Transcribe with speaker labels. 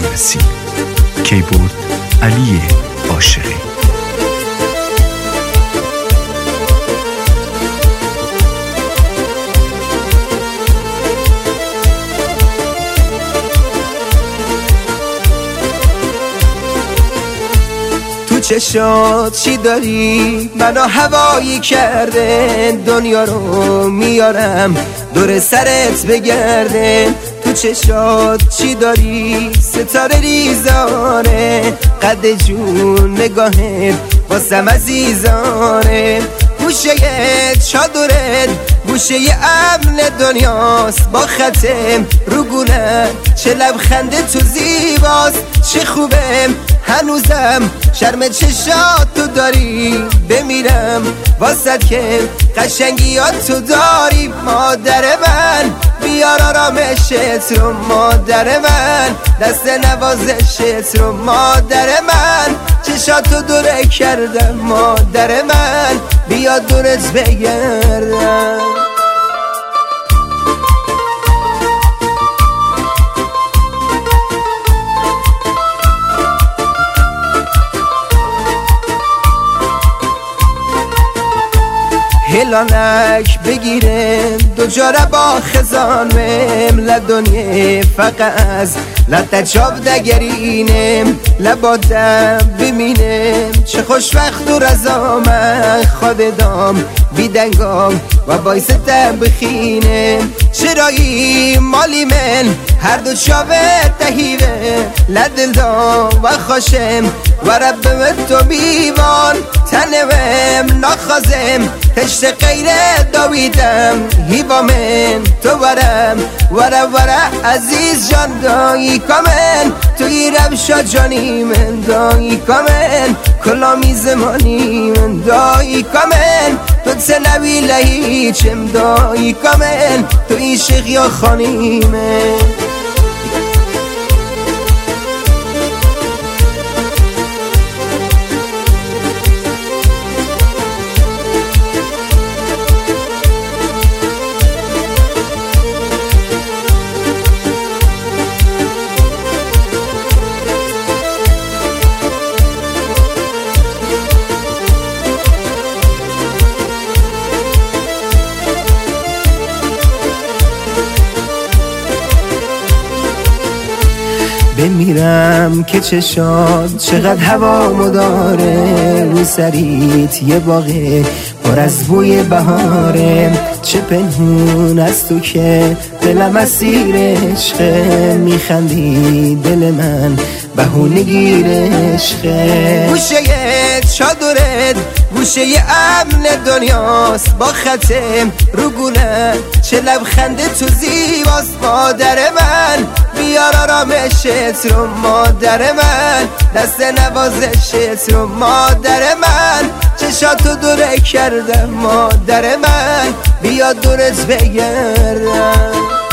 Speaker 1: مهندسی. کیبورد علی عاشقی.
Speaker 2: چشات چی داری منو هوایی کرده، دنیا رو میارم دور سرت بگرده. تو چشات چی داری ستاره ریزانه، قد جون نگاهت واسم عزیزانه. گوشه چادرت گوشه امن دنیاست، با ختم رو گونه چه لبخنده تو زیباست. چه خوبه هنوزم شرم چشات تو داری، بمیرم واسد که قشنگیات تو داری. مادر من بیار آرامشت رو، مادر من دست نوازشت رو، مادر من چشاتو دوره کردم، مادر من بیا دورت بگردم. هلانک بگیرم دو جاره با خزانم، لدنیه فقط لطچاب دگرینم. لبادم ببینم چه خوشوقت و رزامن، خود دام بیدنگام و بایستم بخینم. چرایی مالی من هر دو چاوه تهیوه، لدل دام و خوشم و ربم تو بیوان. تنوم نخوازم تشت غیره داویدم، هیوا من تو ورم وره عزیز جان دایی کامن. توی ربشا جانی من دایی کامن، کلامی زمانی من دایی کامن. تو تنوی لهیچم دایی کامن، توی شیخ خانی من. بمیرم که چشات چقدر هوا داره، رو سریت یه باغه پر از بوی بهاره. چه پنهون از تو که دلم اسیر عشقه، میخندی دل من بهونه گیر عشقه. گوشه چادرت گوشه امن دنیاست، با ختم رو گونه چه لبخنده تو زیباست. مادر من بیار آرامشت رو، مادر من دست نوازشت رو، مادر من چشاتو دوره کردم، مادر من بیا دورت بگردم.